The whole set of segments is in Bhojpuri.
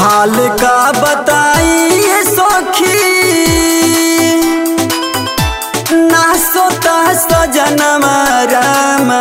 हाल का बताइए सखी ना सोता सजनवा रामा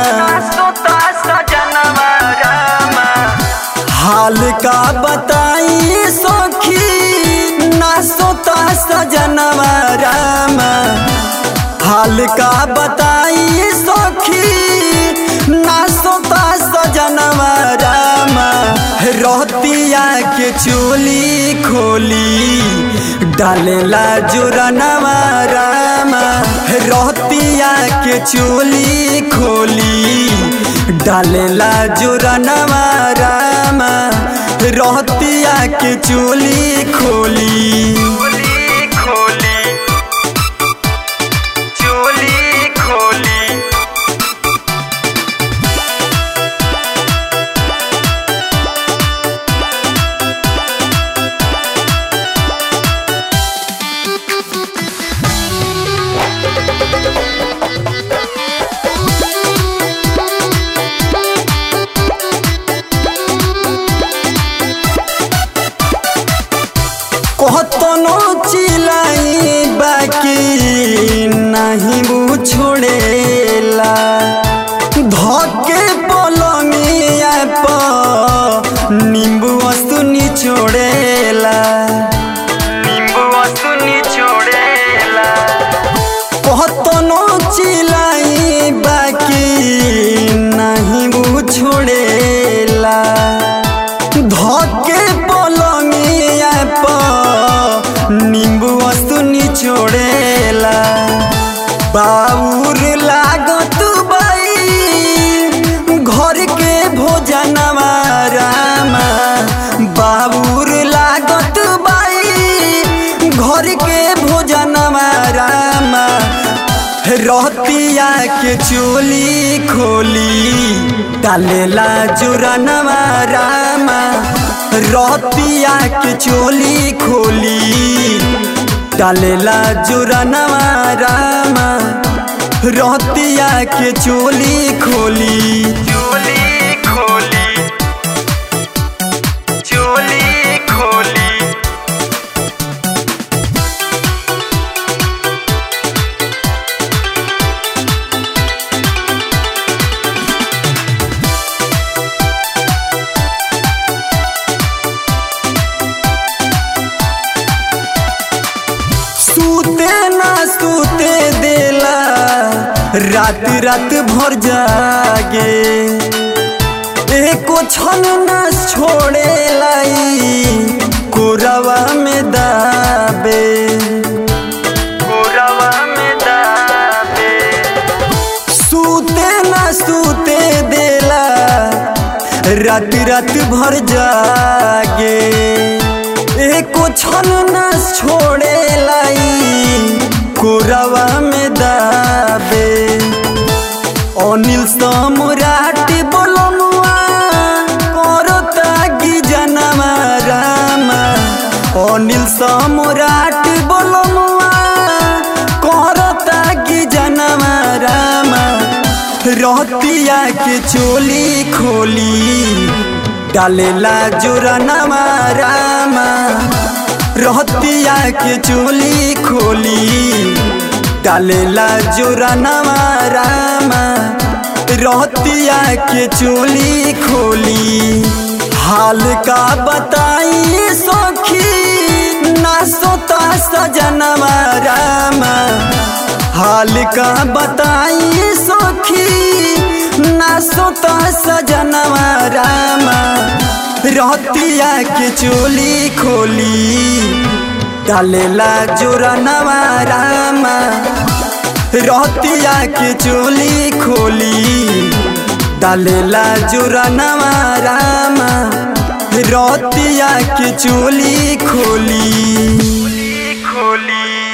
हाल का बताइए सखी ना सोता सजनवा रामा हाल का बताइए सखी ना सोता सजनवा रामा रहतिया के चोली खोली डालेला जोरनवा रामा रहतिया के चोली खोली डालेला जोरनवा रामा रहतिया के चोली खोली कहतनो चिलाई बाकी नहीं वो छोड़ेला धके पलंगिया पर नींबू वस्तु निचोड़ेला कहतनो चिलाई बाकी नहीं वो छोड़ेला धके पलंगिया पर नींबू वस्तु निचोड़ेला बाउर लागत बाई घर के भोजनवा रामा बाउर लागत बाई घर के भोजनवा रामा रहतिया के चोली खोली डालेला जोरनवा रामा रहतिया के चोली खोली डालेला जोरनवा रामा रहतिया के चोली खोली सूते देला रात रात भर जागे एको क्षण न छोड़े लाई कोरवा में दाबे सूते देला रात रात भर जागे एको क्षण न छोड़े लाई कोरवा में दाबे अनिल सम्राट बोलनुआ करता की जनवा रामा अनिल सम्राट बोलनुआ करता की जनवा रामा रहतिया के चोली खोली डालेला जोरनवा रामा रहतिया के चोली खोली डालेला जोरनवा रामा रहतिया के चोली खोली हाल का बताइए सखी ना सोता सजनवा रामा हाल का बताइए सखी ना सोता सजनवा रामा रहतिया के चोली खोली डालेला जोरनवा रामा रहतिया के चोली खोली डालेला जोरनवा रामा रहतिया के चोली खोली